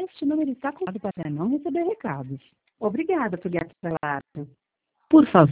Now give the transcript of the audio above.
Este número está conectado para não receber recados. Obrigada por ligar para. Por favor,